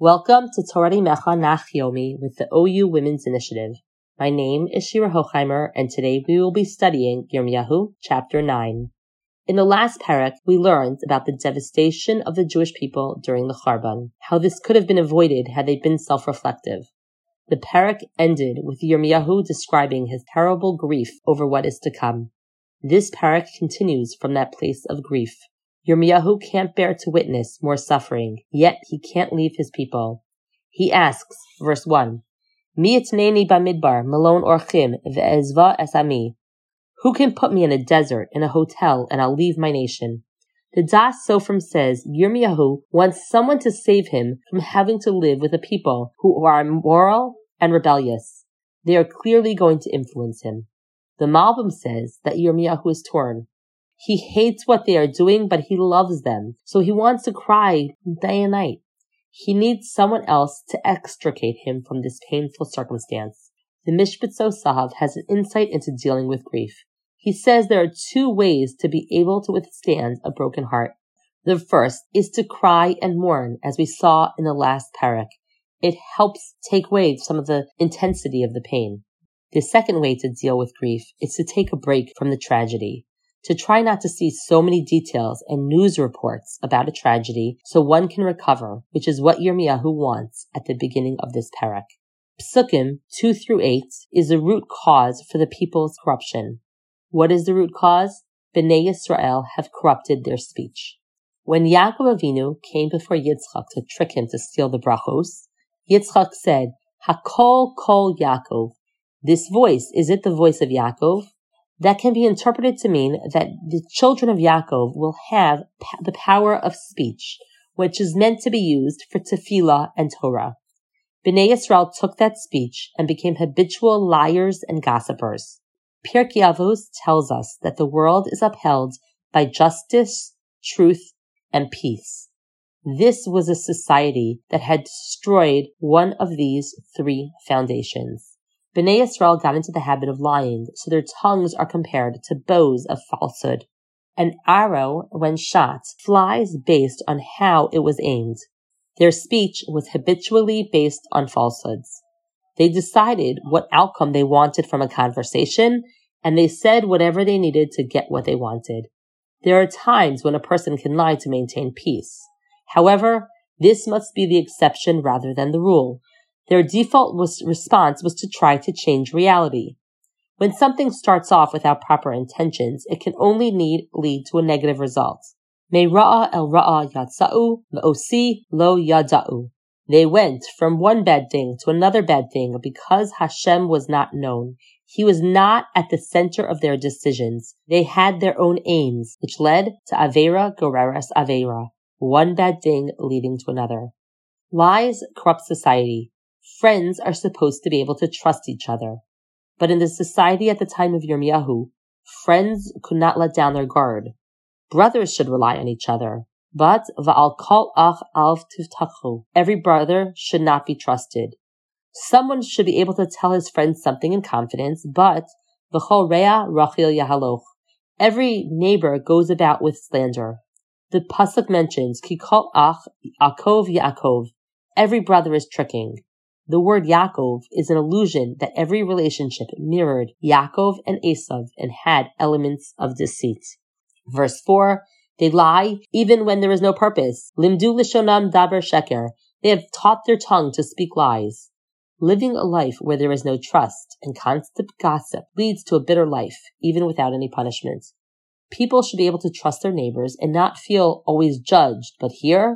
Welcome to Torah Mecha Nach Yomi with the OU Women's Initiative. My name is Shira Hochheimer, and today we will be studying Yirmiyahu, chapter 9. In the last parak, we learned about the devastation of the Jewish people during the Churban, how this could have been avoided had they been self-reflective. The parak ended with Yirmiyahu describing his terrible grief over what is to come. This parak continues from that place of grief. Yirmiyahu can't bear to witness more suffering, yet he can't leave his people. He asks, verse 1, Mi itneni bamidbar malon orchim ve'ezva es ami. Who can put me in a desert, in a hotel, and I'll leave my nation? The Das Sofrim says Yirmiyahu wants someone to save him from having to live with a people who are immoral and rebellious. They are clearly going to influence him. The Malbim says that Yirmiyahu is torn. He hates what they are doing, but he loves them, so he wants to cry day and night. He needs someone else to extricate him from this painful circumstance. The Mishpatzos Sahav has an insight into dealing with grief. He says there are two ways to be able to withstand a broken heart. The first is to cry and mourn, as we saw in the last parak. It helps take away some of the intensity of the pain. The second way to deal with grief is to take a break from the tragedy, to try not to see so many details and news reports about a tragedy so one can recover, which is what Yirmiyahu wants at the beginning of this parak. Psukim 2-8 is the root cause for the people's corruption. What is the root cause? Bnei Yisrael have corrupted their speech. When Yaakov Avinu came before Yitzchak to trick him to steal the brachos, Yitzchak said, Hakol kol Yaakov. This voice, is it the voice of Yaakov? That can be interpreted to mean that the children of Yaakov will have the power of speech, which is meant to be used for tefillah and Torah. Bnei Yisrael took that speech and became habitual liars and gossipers. Pirkei Avos tells us that the world is upheld by justice, truth, and peace. This was a society that had destroyed one of these three foundations. Bnei Yisrael got into the habit of lying, so their tongues are compared to bows of falsehood. An arrow, when shot, flies based on how it was aimed. Their speech was habitually based on falsehoods. They decided what outcome they wanted from a conversation, and they said whatever they needed to get what they wanted. There are times when a person can lie to maintain peace. However, this must be the exception rather than the rule. Their default response was to try to change reality. When something starts off without proper intentions, it can only lead to a negative result. Me ra'a el ra'a yatsa'u, me'osi lo yada'u. They went from one bad thing to another bad thing because Hashem was not known. He was not at the center of their decisions. They had their own aims, which led to Aveira Goreres Aveira, one bad thing leading to another. Lies corrupt society. Friends are supposed to be able to trust each other. But in the society at the time of Yirmiyahu, friends could not let down their guard. Brothers should rely on each other. But va'al kol ach al tivtachu. Every brother should not be trusted. Someone should be able to tell his friend something in confidence, but v'chol rea rachil yahaloch. Every neighbor goes about with slander. The pasuk mentions ki kol ach Yaakov Yaakov. Every brother is tricking. The word Yaakov is an allusion that every relationship mirrored Yaakov and Esav and had elements of deceit. Verse 4, they lie even when there is no purpose. Limdu lishonam daber sheker. They have taught their tongue to speak lies. Living a life where there is no trust and constant gossip leads to a bitter life, even without any punishment. People should be able to trust their neighbors and not feel always judged, but here,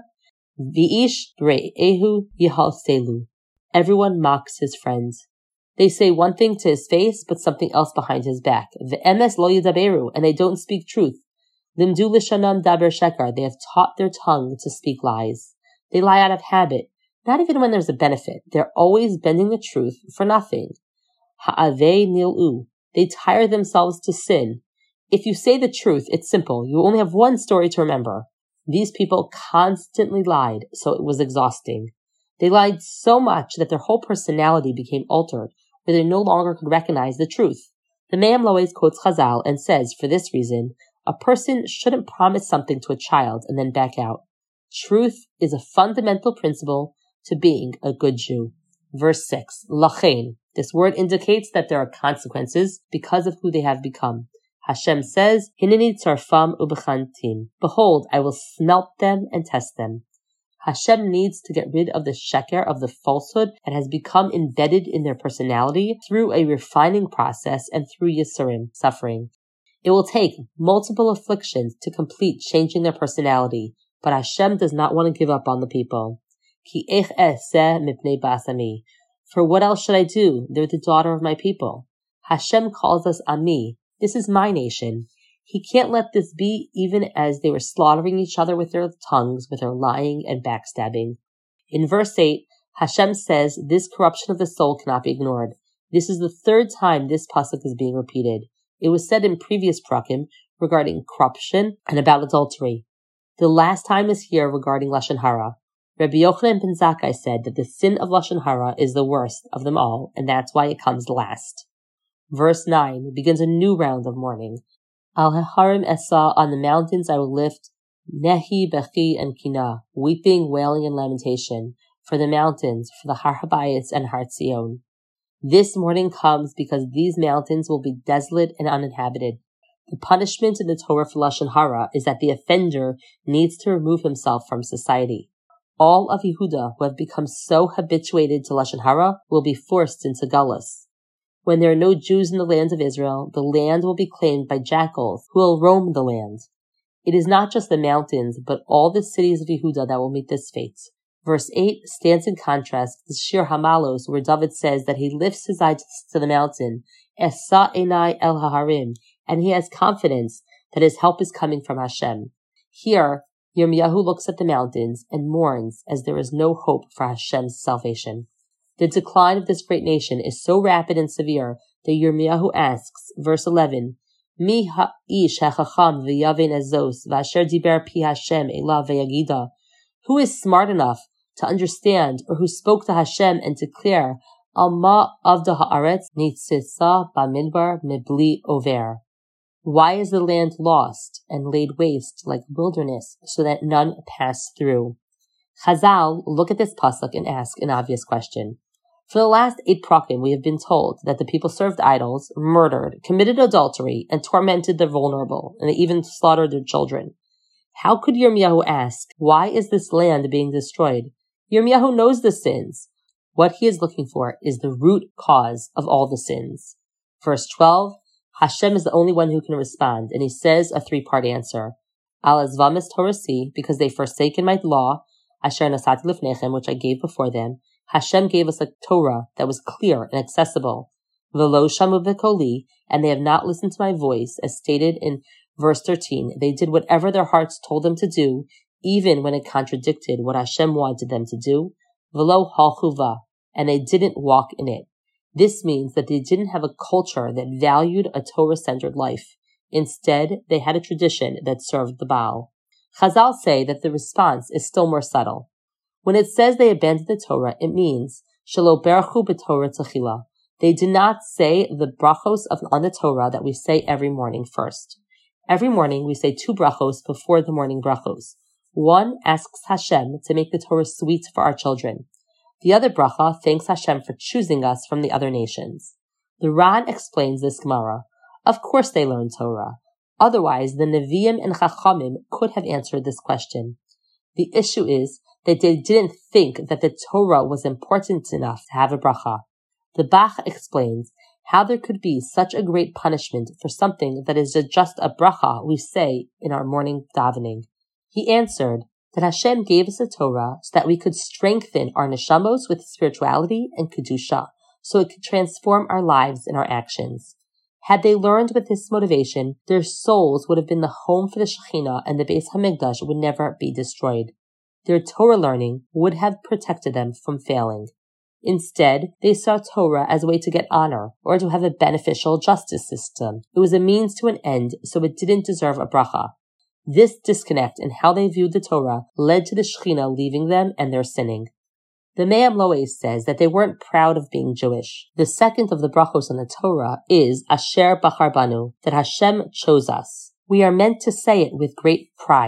v'ish re'ehu yihalselu. Everyone mocks his friends. They say one thing to his face, but something else behind his back. Ve'emes lo yidaberu, and they don't speak truth. Limdu lishanam daber shekar, they have taught their tongue to speak lies. They lie out of habit, not even when there's a benefit. They're always bending the truth for nothing. Ha'avei nil'u, they tire themselves to sin. If you say the truth, it's simple. You only have one story to remember. These people constantly lied, so it was exhausting. They lied so much that their whole personality became altered, where they no longer could recognize the truth. The Me'am Loez quotes Chazal and says, for this reason, a person shouldn't promise something to a child and then back out. Truth is a fundamental principle to being a good Jew. Verse 6, Lachein. This word indicates that there are consequences because of who they have become. Hashem says, Hineni tzarfam ubechantim. Behold, I will smelt them and test them. Hashem needs to get rid of the sheker, of the falsehood that has become embedded in their personality through a refining process and through yisurim, suffering. It will take multiple afflictions to complete changing their personality, but Hashem does not want to give up on the people. Ki ech eseh mipnei basami. For what else should I do? They're the daughter of my people. Hashem calls us Ami. This is my nation. He can't let this be even as they were slaughtering each other with their tongues, with their lying and backstabbing. In verse 8, Hashem says this corruption of the soul cannot be ignored. This is the third time this pasuk is being repeated. It was said in previous prakim regarding corruption and about adultery. The last time is here regarding Lashon Hara. Rabbi Yochanan ben Zakkai said that the sin of Lashon Hara is the worst of them all, and that's why it comes last. Verse 9 begins a new round of mourning. Al haharim esa, on the mountains I will lift nehi, bechi, and kina, weeping, wailing, and lamentation, for the mountains, for the Har Habayis and Har Tzion. This mourning comes because these mountains will be desolate and uninhabited. The punishment in the Torah for Lashon Hara is that the offender needs to remove himself from society. All of Yehuda who have become so habituated to Lashon Hara will be forced into Galus. When there are no Jews in the land of Israel, the land will be claimed by jackals who will roam the land. It is not just the mountains, but all the cities of Yehuda that will meet this fate. Verse 8 stands in contrast to Shir Hamalos, where David says that he lifts his eyes to the mountain, Esa enai el haharim, and he has confidence that his help is coming from Hashem. Here, Yirmiyahu looks at the mountains and mourns as there is no hope for Hashem's salvation. The decline of this great nation is so rapid and severe that Yirmiyahu asks, verse 11, Mi ha'ish ha'chacham v'yavein azos v'asher diber pi Hashem elav v'yagida. Who is smart enough to understand, or who spoke to Hashem and declare, Alma avda ha'aretz nitzisa ba'midbar mibli over. Why is the land lost and laid waste like wilderness so that none pass through? Chazal look at this pasuk and ask an obvious question. For the last 8 prakim, we have been told that the people served idols, murdered, committed adultery, and tormented the vulnerable, and they even slaughtered their children. How could Yirmiyahu ask, why is this land being destroyed? Yirmiyahu knows the sins. What he is looking for is the root cause of all the sins. Verse 12, Hashem is the only one who can respond, and he says a 3-part answer. Al azvamis torasi, because they forsaken my law, asher nasati lifnechem, which I gave before them. Hashem gave us a Torah that was clear and accessible. V'lo shamu v'koli, and they have not listened to my voice, as stated in verse 13. They did whatever their hearts told them to do, even when it contradicted what Hashem wanted them to do. V'lo halchuva, and they didn't walk in it. This means that they didn't have a culture that valued a Torah-centered life. Instead, they had a tradition that served the Baal. Chazal say that the response is still more subtle. When it says they abandoned the Torah, it means shelo berchu b'Torah techila. They did not say the brachos on the Torah that we say every morning first. Every morning we say 2 brachos before the morning brachos. One asks Hashem to make the Torah sweet for our children. The other bracha thanks Hashem for choosing us from the other nations. The Ran explains this Gemara. Of course they learned Torah. Otherwise, the Nevi'im and Chachamim could have answered this question. The issue is that they didn't think that the Torah was important enough to have a bracha. The Bach explains how there could be such a great punishment for something that is just a bracha we say in our morning davening. He answered that Hashem gave us a Torah so that we could strengthen our neshamos with spirituality and kedusha, so it could transform our lives and our actions. Had they learned with this motivation, their souls would have been the home for the Shekhinah, and the Beis Hamikdash would never be destroyed. Their Torah learning would have protected them from failing. Instead, they saw Torah as a way to get honor, or to have a beneficial justice system. It was a means to an end, so it didn't deserve a bracha. This disconnect in how they viewed the Torah led to the Shekhinah leaving them and their sinning. The Me'am Lo'ez says that they weren't proud of being Jewish. The second of the brachos on the Torah is Asher Bachar Banu, that Hashem chose us. We are meant to say it with great pride.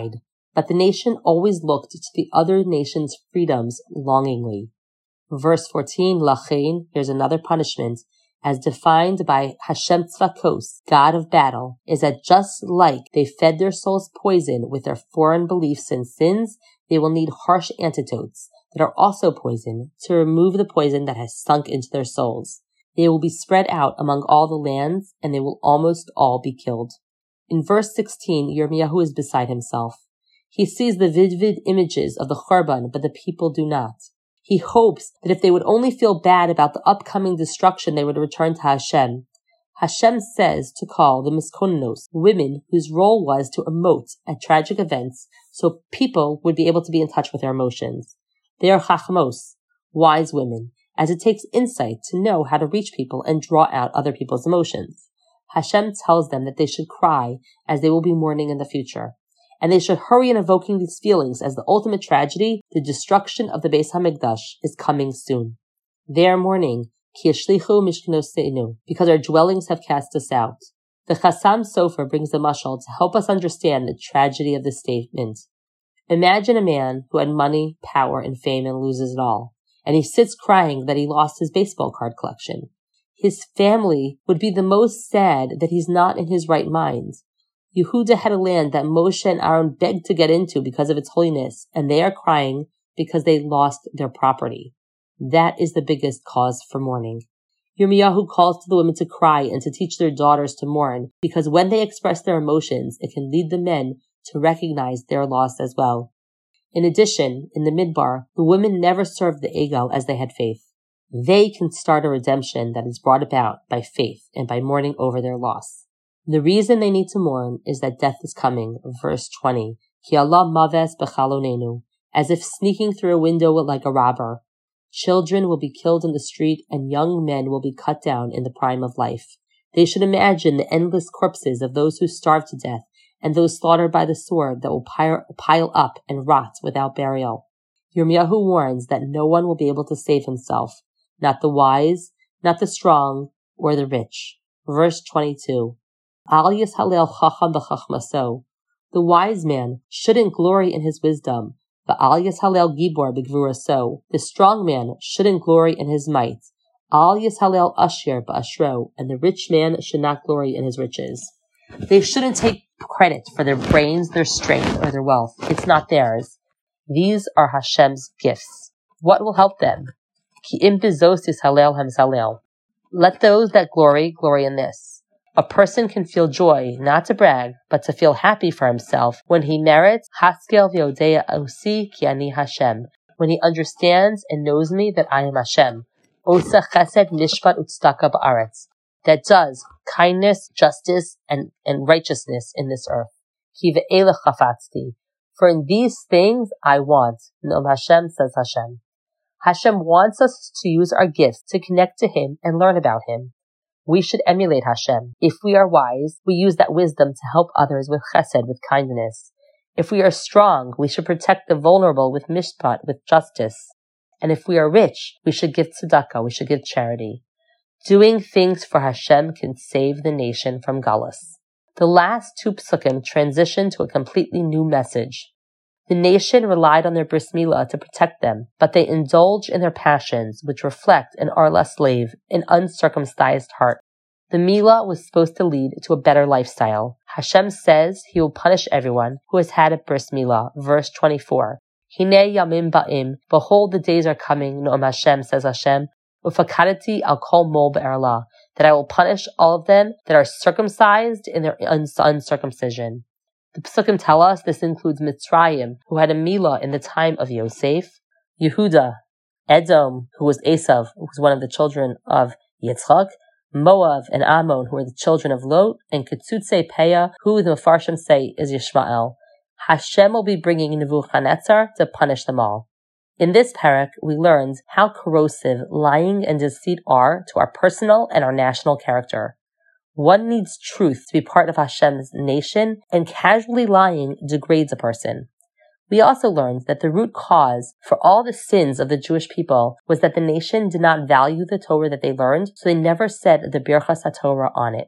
but the nation always looked to the other nation's freedoms longingly. Verse 14, Lachein, here's another punishment, as defined by Hashem Tzvakos, God of battle, is that just like they fed their souls poison with their foreign beliefs and sins, they will need harsh antidotes that are also poison to remove the poison that has sunk into their souls. They will be spread out among all the lands, and they will almost all be killed. In verse 16, Yirmiyahu is beside himself. He sees the vivid images of the Churban, but the people do not. He hopes that if they would only feel bad about the upcoming destruction, they would return to Hashem. Hashem says to call the Miskonnos, women whose role was to emote at tragic events so people would be able to be in touch with their emotions. They are Chachmos, wise women, as it takes insight to know how to reach people and draw out other people's emotions. Hashem tells them that they should cry as they will be mourning in the future. And they should hurry in evoking these feelings as the ultimate tragedy, the destruction of the Beis HaMikdash, is coming soon. They are mourning, ki yishlichu mishkanoseinu, because our dwellings have cast us out. The Chassam Sofer brings the mashal to help us understand the tragedy of this statement. Imagine a man who had money, power, and fame and loses it all, and he sits crying that he lost his baseball card collection. His family would be the most sad that he's not in his right mind. Yehuda had a land that Moshe and Aaron begged to get into because of its holiness, and they are crying because they lost their property. That is the biggest cause for mourning. Yirmiyahu calls to the women to cry and to teach their daughters to mourn, because when they express their emotions, it can lead the men to recognize their loss as well. In addition, in the Midbar, the women never served the Egel as they had faith. They can start a redemption that is brought about by faith and by mourning over their loss. The reason they need to mourn is that death is coming, verse 20, Ki Allah maves b'chalonenu, as if sneaking through a window like a robber. Children will be killed in the street, and young men will be cut down in the prime of life. They should imagine the endless corpses of those who starved to death, and those slaughtered by the sword that will pile up and rot without burial. Yirmiyahu warns that no one will be able to save himself, not the wise, not the strong, or the rich. Verse 22. Al yishalel chacham b'chachmaso. The wise man shouldn't glory in his wisdom. V'al yishalel gibor b'gvuraso. The strong man shouldn't glory in his might. Al yishalel ashir b'ashro. And the rich man should not glory in his riches. They shouldn't take credit for their brains, their strength, or their wealth. It's not theirs. These are Hashem's gifts. What will help them? Ki im bizos yishalel hamsalel. Let those that glory in this. A person can feel joy, not to brag, but to feel happy for himself when he merits Haskel v'yodea osi ki ani Hashem, when he understands and knows me that I am Hashem. Osa chesed mishpat utstaka ba'aretz, that does kindness, justice, and righteousness in this earth. Ki ve'elech chafatzti, for in these things I want. No Hashem, says Hashem. Hashem wants us to use our gifts to connect to Him and learn about Him. We should emulate Hashem. If we are wise, we use that wisdom to help others with chesed, with kindness. If we are strong, we should protect the vulnerable with mishpat, with justice. And if we are rich, we should give tzedakah, we should give charity. Doing things for Hashem can save the nation from galus. The last two psukim transition to a completely new message. The nation relied on their bris milah to protect them, but they indulge in their passions, which reflect an arla slave, an uncircumcised heart. The milah was supposed to lead to a better lifestyle. Hashem says He will punish everyone who has had a bris milah. Verse 24. Hinei yamim ba'im, behold the days are coming, Noam Hashem, says Hashem, ufakadati al kol mol be'erla, that I will punish all of them that are circumcised in their uncircumcision. The Psukim tell us this includes Mitzrayim, who had a milah in the time of Yosef, Yehuda, Edom, who was Esav, who was one of the children of Yitzchak, Moav and Ammon, who were the children of Lot, and Ketzutze Peah, who the Mefarshim say is Yishmael. Hashem will be bringing Nebuchadnezzar to punish them all. In this parak, we learned how corrosive lying and deceit are to our personal and our national character. One needs truth to be part of Hashem's nation, and casually lying degrades a person. We also learned that the root cause for all the sins of the Jewish people was that the nation did not value the Torah that they learned, so they never said the Birchas HaTorah on it.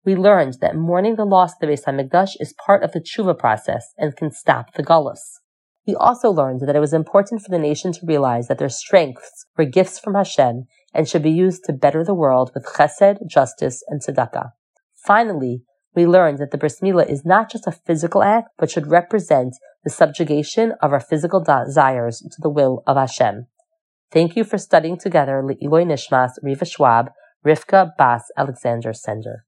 We learned that mourning the loss of the Beis HaMikdash is part of the tshuva process and can stop the galus. We also learned that it was important for the nation to realize that their strengths were gifts from Hashem and should be used to better the world with chesed, justice, and tzedakah. Finally, we learned that the bris milah is not just a physical act, but should represent the subjugation of our physical desires to the will of Hashem. Thank you for studying together Le'iloi Nishmas Riva Schwab, Rivka Bas Alexander Sender.